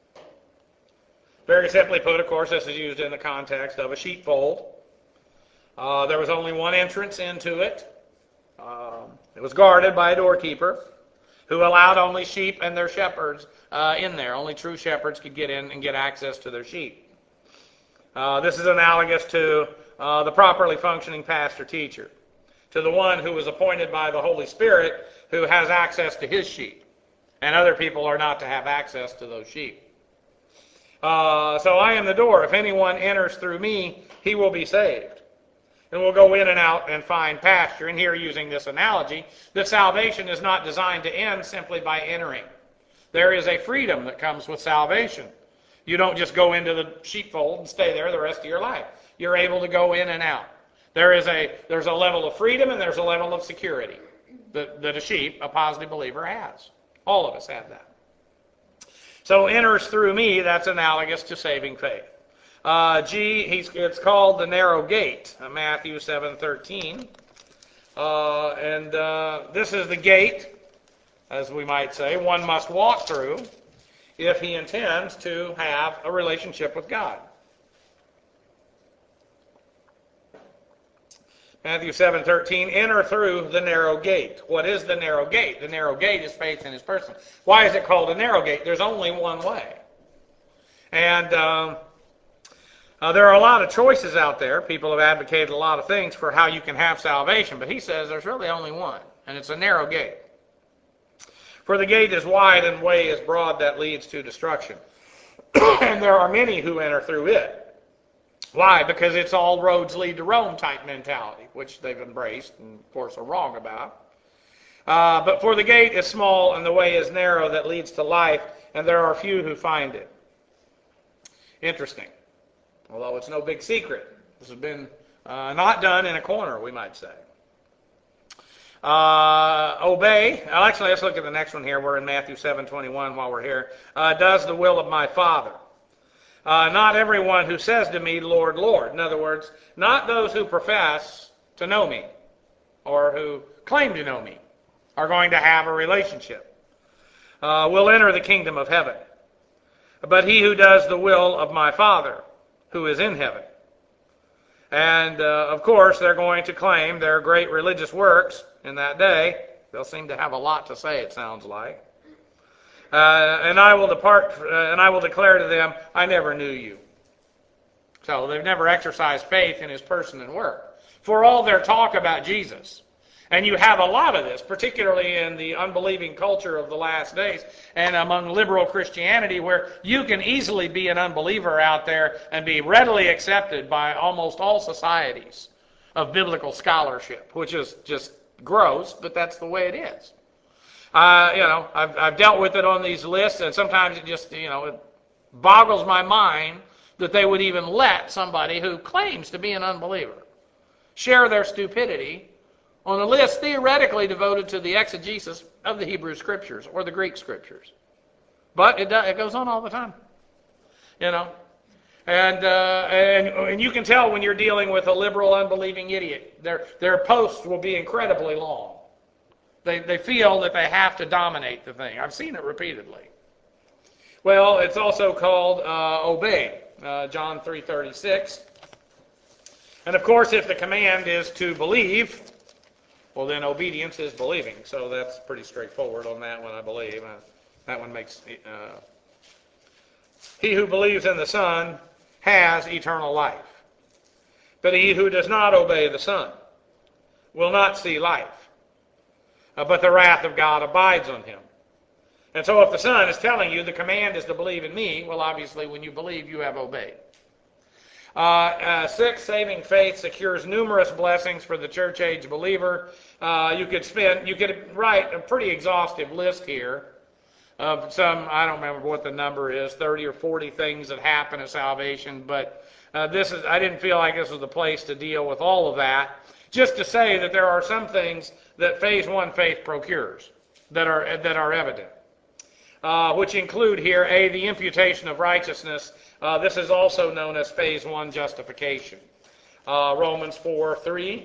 Very simply put, of course, this is used in the context of a sheepfold. Uh, there was only one entrance into it. Um, it was guarded by a doorkeeper who allowed only sheep and their shepherds uh, in there. Only true shepherds could get in and get access to their sheep. Uh, this is analogous to uh, the properly functioning pastor-teacher, to the one who was appointed by the Holy Spirit who has access to his sheep, and other people are not to have access to those sheep. Uh, so I am the door. If anyone enters through me, he will be saved. And we'll go in and out and find pasture. And here, using this analogy, that salvation is not designed to end simply by entering. There is a freedom that comes with salvation. You don't just go into the sheepfold and stay there the rest of your life. You're able to go in and out. There is a there's a level of freedom and there's a level of security that, that a sheep, a positive believer, has. All of us have that. So enters through me, that's analogous to saving faith. Uh, G, he's, it's called the narrow gate, uh, Matthew seven thirteen. Uh, and uh, this is the gate, as we might say, one must walk through if he intends to have a relationship with God. Matthew seven thirteen, enter through the narrow gate. What is the narrow gate? The narrow gate is faith in his person. Why is it called a narrow gate? There's only one way. And um, uh, there are a lot of choices out there. People have advocated a lot of things for how you can have salvation, but he says there's really only one, and it's a narrow gate. For the gate is wide and the way is broad that leads to destruction. And there are many who enter through it. Why? Because it's all roads lead to Rome type mentality, which they've embraced and, of course, are wrong about. Uh, but for the gate is small and the way is narrow that leads to life, and there are few who find it. Interesting. Although it's no big secret. This has been uh, not done in a corner, we might say. Uh, obey. Actually, let's look at the next one here. We're in Matthew seven twenty-one while we're here. Uh, does the will of my Father. Uh, not everyone who says to me, Lord, Lord. In other words, not those who profess to know me or who claim to know me are going to have a relationship. Uh, will enter the kingdom of heaven. But he who does the will of my Father who is in heaven. And, uh, of course, they're going to claim their great religious works in that day. They'll seem to have a lot to say, it sounds like. Uh, and I will depart, uh, and I will declare to them, I never knew you. So they've never exercised faith in his person and work. For all their talk about Jesus, and you have a lot of this, particularly in the unbelieving culture of the last days and among liberal Christianity, where you can easily be an unbeliever out there and be readily accepted by almost all societies of biblical scholarship, which is just gross, but that's the way it is. Uh, you know, I've, I've dealt with it on these lists, and sometimes it just, you know, it boggles my mind that they would even let somebody who claims to be an unbeliever share their stupidity on a list theoretically devoted to the exegesis of the Hebrew Scriptures or the Greek Scriptures. But it, does, it goes on all the time, you know. And, uh, and and you can tell when you're dealing with a liberal, unbelieving idiot. Their, their posts will be incredibly long. They, they feel that they have to dominate the thing. I've seen it repeatedly. Well, it's also called uh, obey, uh, John three thirty-six. And, of course, if the command is to believe, well, then obedience is believing. So that's pretty straightforward on that one, I believe. Uh, that one makes... Uh, he who believes in the Son has eternal life. But he who does not obey the Son will not see life, uh, but the wrath of God abides on him. And so if the Son is telling you the command is to believe in me, well, obviously when you believe, you have obeyed. Uh, uh, six, saving faith secures numerous blessings for the church age believer. Uh, you could spend, you could write a pretty exhaustive list here of some, I don't remember what the number is, thirty or forty things that happen at salvation, but uh, this is, I didn't feel like this was the place to deal with all of that. Just to say that there are some things that phase one faith procures that are that are evident, uh, which include here, A, the imputation of righteousness. Uh, this is also known as phase one justification. Uh, Romans four three.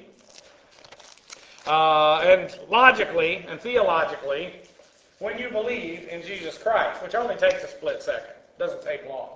Uh, and logically and theologically, when you believe in Jesus Christ, which only takes a split second, doesn't take long,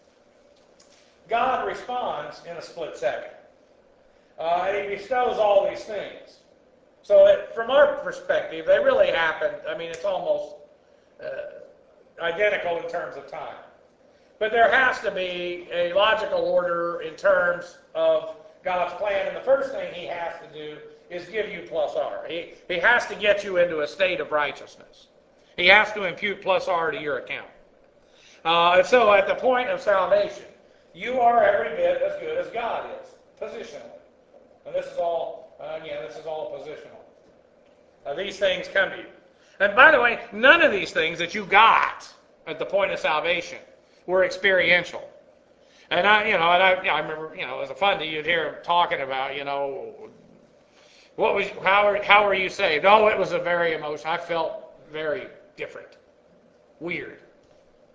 God responds in a split second. Uh, and he bestows all these things. So it, from our perspective, they really happened. I mean, it's almost uh, identical in terms of time. But there has to be a logical order in terms of God's plan. And the first thing he has to do is give you plus R. He, he has to get you into a state of righteousness. He has to impute plus R to your account. Uh, and so at the point of salvation, you are every bit as good as God is, positionally. And this is all, uh, again, this is all positional. Uh, these things come to you. And by the way, none of these things that you got at the point of salvation were experiential. And I, you know, and I, I remember, you know, as a fundy, you'd hear him talking about, you know, what was, how are, how were you saved? Oh, it was a very emotional. I felt very different, weird.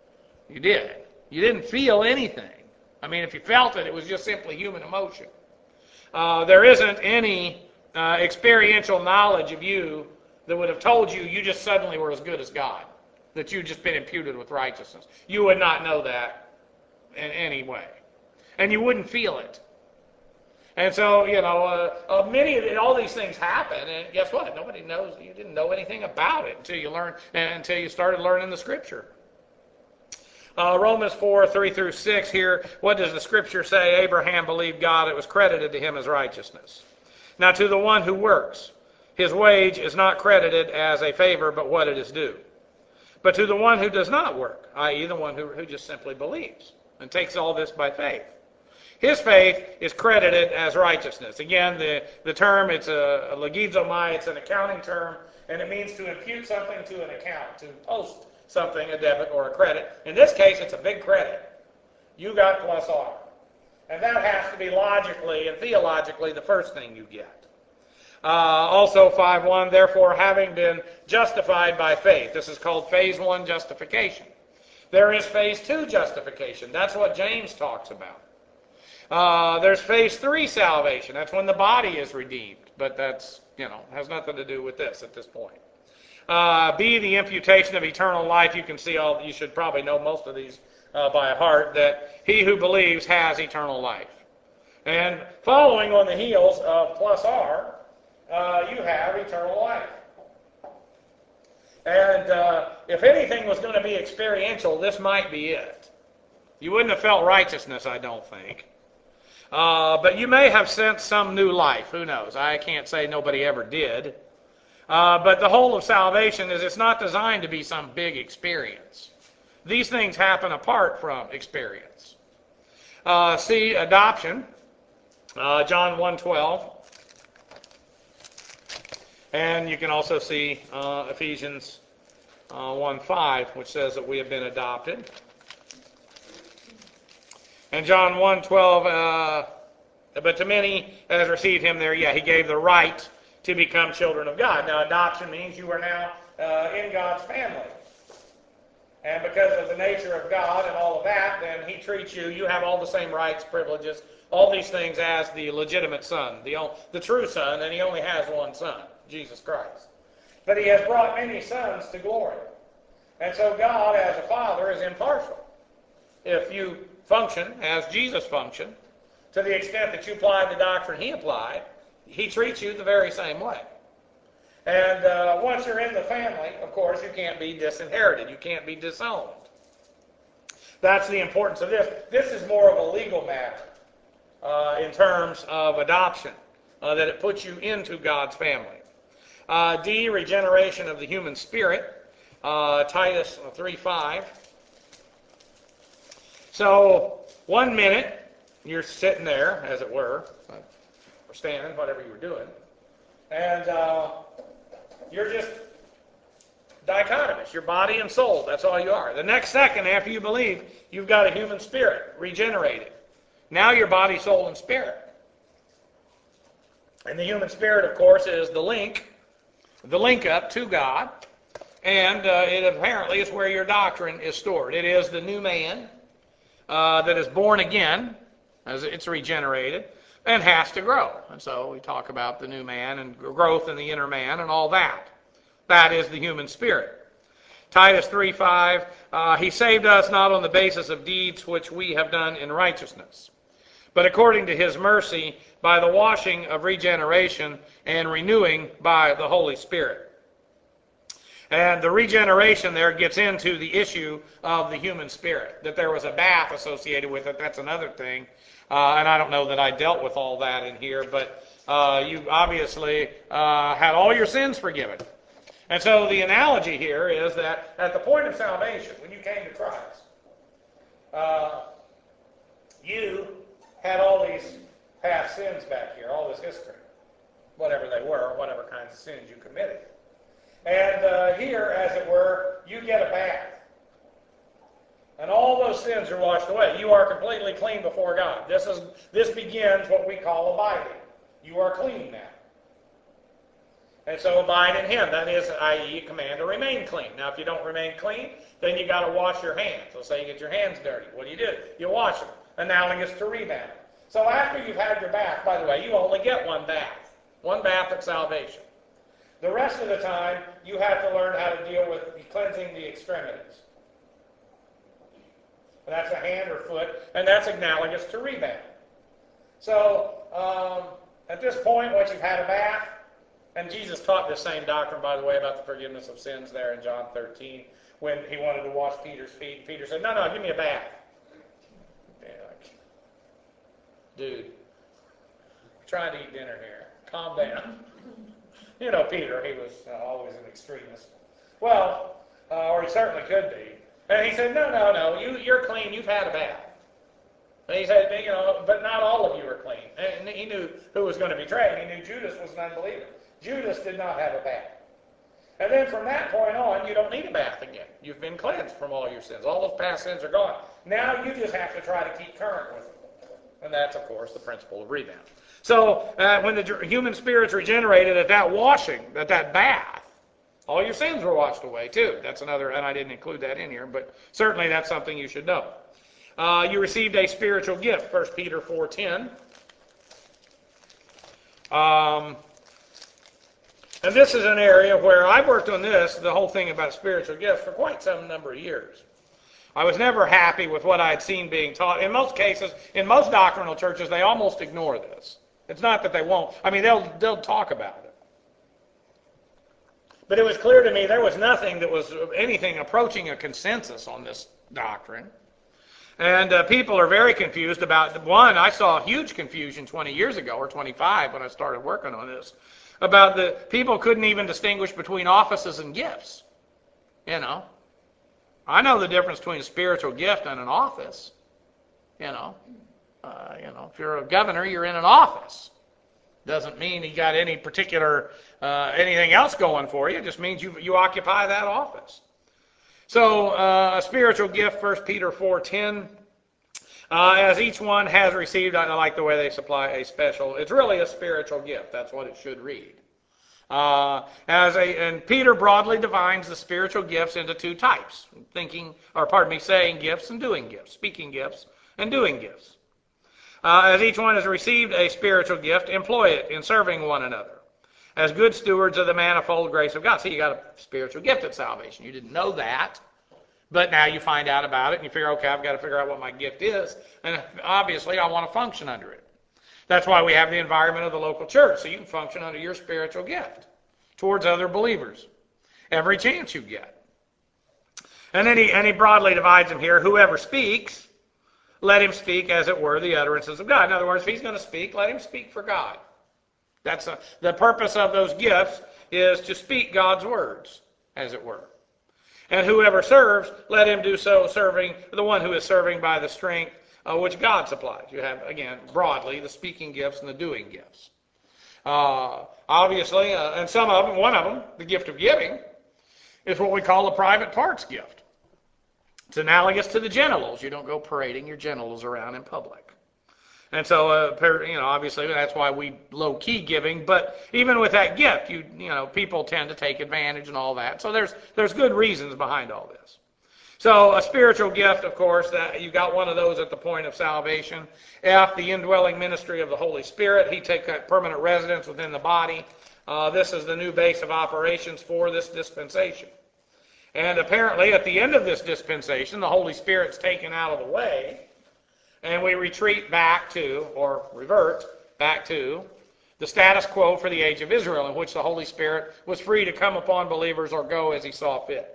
You did. You didn't feel anything. I mean, if you felt it, it was just simply human emotion. Uh, there isn't any uh, experiential knowledge of you that would have told you you just suddenly were as good as God, that you'd just been imputed with righteousness. You would not know that in any way. And you wouldn't feel it. And so, you know, uh, uh, many of it, all these things happen, and guess what? Nobody knows. You didn't know anything about it until you learned, until you started learning the Scripture. Uh, Romans four, three through six here, what does the Scripture say? Abraham believed God, it was credited to him as righteousness. Now to the one who works, his wage is not credited as a favor, but what it is due. But to the one who does not work, that is the one who, who just simply believes and takes all this by faith, his faith is credited as righteousness. Again, the, the term, it's a, a logizomai, it's an accounting term, and it means to impute something to an account, to post something, a debit or a credit. In this case, it's a big credit. You got plus R. And that has to be logically and theologically the first thing you get. Uh, also, five one, therefore, having been justified by faith. This is called phase one justification. There is phase two justification. That's what James talks about. Uh, there's phase three salvation. That's when the body is redeemed. But that's, you know, has nothing to do with this at this point. Uh, B, the imputation of eternal life. You can see all, you should probably know most of these uh, by heart, that he who believes has eternal life. And following on the heels of plus R, uh, you have eternal life. And uh, if anything was going to be experiential, this might be it. You wouldn't have felt righteousness, I don't think. Uh, but you may have sensed some new life. Who knows? I can't say nobody ever did. Uh, but the whole of salvation is it's not designed to be some big experience. These things happen apart from experience. Uh, see, adoption, uh, John one twelve. And you can also see uh, Ephesians uh, one five, which says that we have been adopted. And John one twelve, uh, but to many as received him there, yeah, he gave the right to become children of God. Now, adoption means you are now uh, in God's family. And because of the nature of God and all of that, then he treats you, you have all the same rights, privileges, all these things as the legitimate son, the, the true son, and he only has one son, Jesus Christ. But he has brought many sons to glory. And so God, as a father, is impartial. If you function as Jesus functioned, to the extent that you applied the doctrine he applied, he treats you the very same way. And uh, once you're in the family, of course, you can't be disinherited. You can't be disowned. That's the importance of this. This is more of a legal matter uh, in terms of adoption, uh, that it puts you into God's family. Uh, D, regeneration of the human spirit, uh, Titus three five. So, one minute, you're sitting there, as it were, or standing, whatever you were doing, and uh, you're just dichotomous. Your body and soul, that's all you are. The next second after you believe, you've got a human spirit, regenerated. Now you're body, soul, and spirit. And the human spirit, of course, is the link, the link up to God, and uh, it apparently is where your doctrine is stored. It is the new man uh, that is born again, as it's regenerated, and has to grow. And so we talk about the new man and growth in the inner man and all that. That is the human spirit. Titus three five, uh, he saved us not on the basis of deeds which we have done in righteousness, but according to his mercy by the washing of regeneration and renewing by the Holy Spirit. And the regeneration there gets into the issue of the human spirit, that there was a bath associated with it. That's another thing. Uh, and I don't know that I dealt with all that in here, but uh, you obviously uh, had all your sins forgiven. And so the analogy here is that at the point of salvation, when you came to Christ, uh, you had all these past sins back here, all this history, whatever they were, whatever kinds of sins you committed. And uh, here, as it were, you get a bath. And all those sins are washed away. You are completely clean before God. This is this begins what we call abiding. You are clean now. And so abide in him. That is, that is, a command to remain clean. Now, if you don't remain clean, then you got to wash your hands. So say you get your hands dirty. What do you do? You wash them. Analogous to rebound. So after you've had your bath, by the way, you only get one bath. One bath at salvation. The rest of the time, you have to learn how to deal with cleansing the extremities. That's a hand or foot, and that's analogous to rebound. So, um, at this point, once you've had a bath, and Jesus taught this same doctrine, by the way, about the forgiveness of sins there in John thirteen, when he wanted to wash Peter's feet. Peter said, no, no, give me a bath. Yeah, like, dude, I'm trying to eat dinner here. Calm down. You know, Peter, he was uh, always an extremist. Well, uh, or he certainly could be. And he said, no, no, no, you, you're clean. You've had a bath. And he said, you know, but not all of you are clean. And he knew who was going to betray him. He knew Judas was an unbeliever. Judas did not have a bath. And then from that point on, you don't need a bath again. You've been cleansed from all your sins. All those past sins are gone. Now you just have to try to keep current with them. And that's, of course, the principle of rebound. So uh, when the human spirit's regenerated at that washing, at that bath, all your sins were washed away too. That's another, and I didn't include that in here, but certainly that's something you should know. Uh, you received a spiritual gift, First Peter four ten. Um, and this is an area where I've worked on this, the whole thing about spiritual gifts, for quite some number of years. I was never happy with what I had seen being taught. In most cases, in most doctrinal churches, they almost ignore this. It's not that they won't. I mean, they'll they'll talk about it. But it was clear to me there was nothing that was anything approaching a consensus on this doctrine. And uh, people are very confused about, one, I saw huge confusion twenty years ago, or twenty-five when I started working on this, about the people couldn't even distinguish between offices and gifts. You know. I know the difference between a spiritual gift and an office. You know. Uh, you know, if you're a governor, you're in an office. Doesn't mean you got any particular, uh, anything else going for you. It just means you, you occupy that office. So, uh, a spiritual gift, First Peter four ten, uh, as each one has received, I like the way they supply a special, it's really a spiritual gift. That's what it should read. Uh, as a, and Peter broadly defines the spiritual gifts into two types, thinking, or pardon me, saying gifts and doing gifts, speaking gifts and doing gifts. Uh, as each one has received a spiritual gift, employ it in serving one another as good stewards of the manifold grace of God. See, you got a spiritual gift at salvation. You didn't know that, but now you find out about it and you figure, okay, I've got to figure out what my gift is, and obviously I want to function under it. That's why we have the environment of the local church, so you can function under your spiritual gift towards other believers every chance you get. And then he, and he broadly divides them here. Whoever speaks, let him speak, as it were, the utterances of God. In other words, if he's going to speak, let him speak for God. That's a, the purpose of those gifts is to speak God's words, as it were. And whoever serves, let him do so serving the one who is serving by the strength uh, which God supplies. You have, again, broadly, the speaking gifts and the doing gifts. Uh, obviously, uh, and some of them, one of them, the gift of giving, is what we call a private parts gift. It's analogous to the genitals. You don't go parading your genitals around in public. And so, uh, you know, obviously that's why we low-key giving. But even with that gift, you you know, people tend to take advantage and all that. So there's there's good reasons behind all this. So a spiritual gift, of course, that you got one of those at the point of salvation. F, the indwelling ministry of the Holy Spirit. He takes that permanent residence within the body. Uh, this is the new base of operations for this dispensation. And apparently, at the end of this dispensation, the Holy Spirit's taken out of the way, and we retreat back to, or revert back to, the status quo for the age of Israel, in which the Holy Spirit was free to come upon believers or go as he saw fit.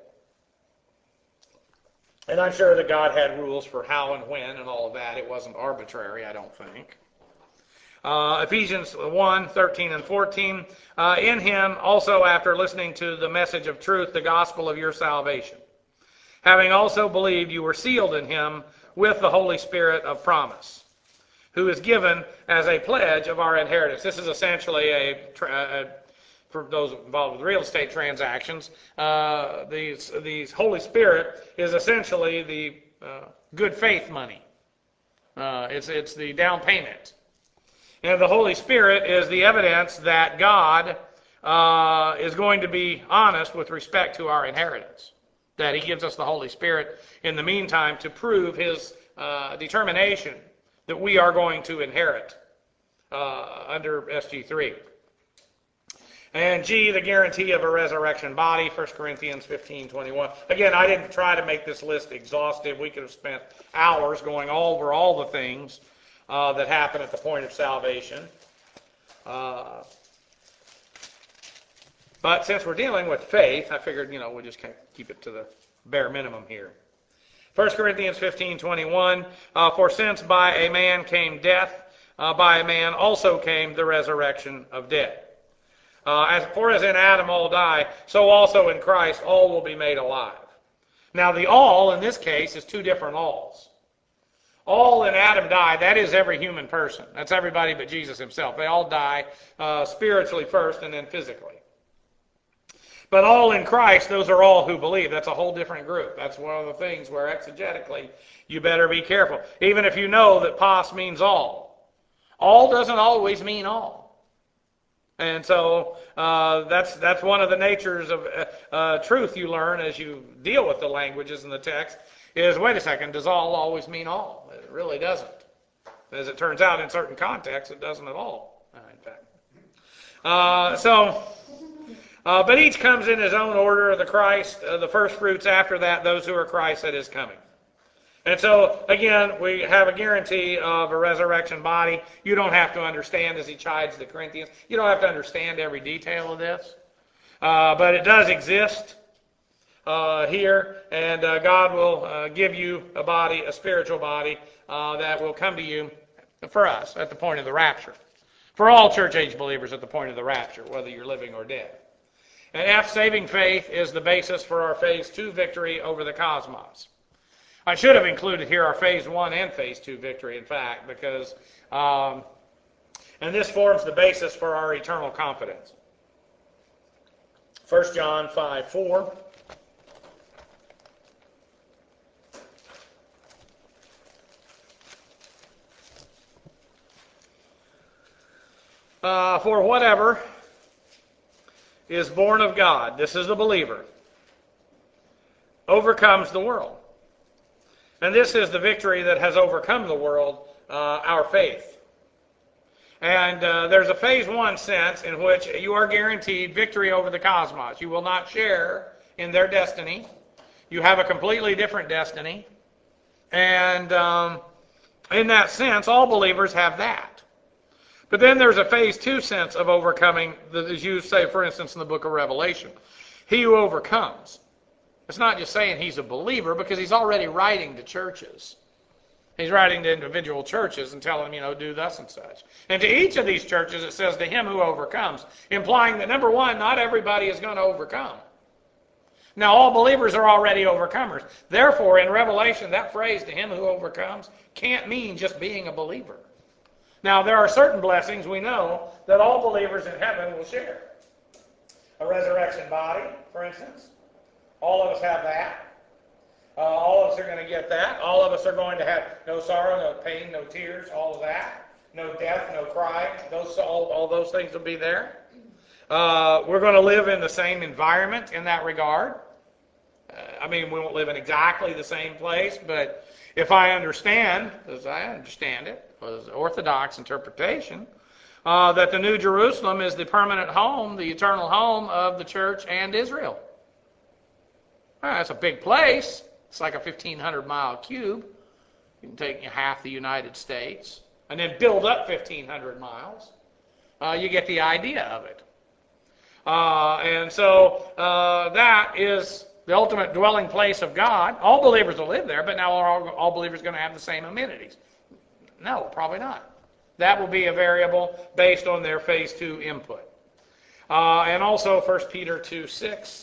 And I'm sure that God had rules for how and when and all of that. It wasn't arbitrary, I don't think. Uh, Ephesians one, thirteen and fourteen, uh, in him also after listening to the message of truth, the gospel of your salvation. Having also believed, you were sealed in him with the Holy Spirit of promise, who is given as a pledge of our inheritance. This is essentially a, a for those involved with real estate transactions, uh, these, these Holy Spirit is essentially the uh, good faith money. Uh, it's, it's the down payment. And the Holy Spirit is the evidence that God uh, is going to be honest with respect to our inheritance. That he gives us the Holy Spirit in the meantime to prove his uh, determination that we are going to inherit uh, under S G three. And G, the guarantee of a resurrection body, First Corinthians fifteen twenty-one. Again, I didn't try to make this list exhaustive. We could have spent hours going over all the things uh, that happen at the point of salvation. Uh, but since we're dealing with faith, I figured, you know, we'll just keep it to the bare minimum here. First Corinthians fifteen twenty-one, uh, for since by a man came death, uh, by a man also came the resurrection of dead. Uh, as, for as in Adam all die, so also in Christ all will be made alive. Now the all in this case is two different alls. All in Adam die, that is every human person. That's everybody but Jesus himself. They all die uh, spiritually first and then physically. But all in Christ, those are all who believe. That's a whole different group. That's one of the things where exegetically you better be careful. Even if you know that pos means all. All doesn't always mean all. And so uh, that's that's one of the natures of uh, uh, truth you learn as you deal with the languages in the text is, wait a second, does all always mean all? It really doesn't. As it turns out, in certain contexts, it doesn't at all, uh, in fact. Uh, so, uh, but each comes in his own order, the Christ, uh, the first fruits, after that, those who are Christ at his coming. And so, again, we have a guarantee of a resurrection body. You don't have to understand, as he chides the Corinthians, you don't have to understand every detail of this. Uh, but it does exist uh, here, and uh, God will uh, give you a body, a spiritual body, uh, that will come to you, for us, at the point of the rapture. For all church-age believers at the point of the rapture, whether you're living or dead. And F, saving faith, is the basis for our phase two victory over the cosmos. I should have included here our phase one and phase two victory, in fact, because, um, and this forms the basis for our eternal confidence. First John five four. Uh, for whatever is born of God, this is the believer, overcomes the world. And this is the victory that has overcome the world, uh, our faith. And uh, there's a phase one sense in which you are guaranteed victory over the cosmos. You will not share in their destiny. You have a completely different destiny. And um, in that sense, all believers have that. But then there's a phase two sense of overcoming that is used, say, for instance, in the book of Revelation. He who overcomes. It's not just saying he's a believer, because he's already writing to churches. He's writing to individual churches and telling them, you know, do thus and such. And to each of these churches it says, to him who overcomes, implying that, number one, not everybody is going to overcome. Now, all believers are already overcomers. Therefore, in Revelation, that phrase, to him who overcomes, can't mean just being a believer. Now, there are certain blessings we know that all believers in heaven will share. A resurrection body, for instance. All of us have that. Uh, all of us are going to get that. All of us are going to have no sorrow, no pain, no tears, all of that. No death, no crying. Those, all, all those things will be there. Uh, we're going to live in the same environment in that regard. Uh, I mean, we won't live in exactly the same place, but if I understand, as I understand it, was Orthodox interpretation, uh, that the New Jerusalem is the permanent home, the eternal home of the church and Israel. Well, that's a big place. It's like a fifteen hundred mile cube. You can take half the United States and then build up fifteen hundred miles. Uh, you get the idea of it. Uh, and so uh, that is the ultimate dwelling place of God. All believers will live there, but now are all, all believers going to have the same amenities? No, probably not. That will be a variable based on their phase two input. Uh, and also First Peter two six.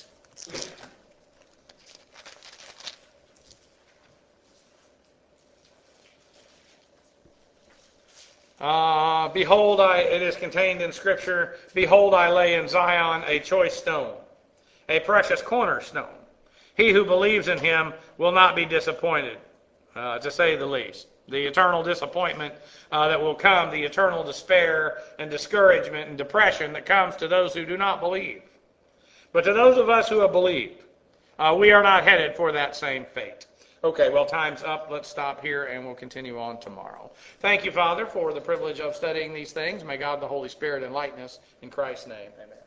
Uh, behold, I, it is contained in Scripture, behold, I lay in Zion a choice stone, a precious cornerstone. He who believes in him will not be disappointed, uh, to say the least. the eternal disappointment uh, that will come, the eternal despair and discouragement and depression that comes to those who do not believe. But to those of us who have believed, uh, we are not headed for that same fate. Okay, well, time's up. Let's stop here, and we'll continue on tomorrow. Thank you, Father, for the privilege of studying these things. May God the Holy Spirit enlighten us. In Christ's name, amen.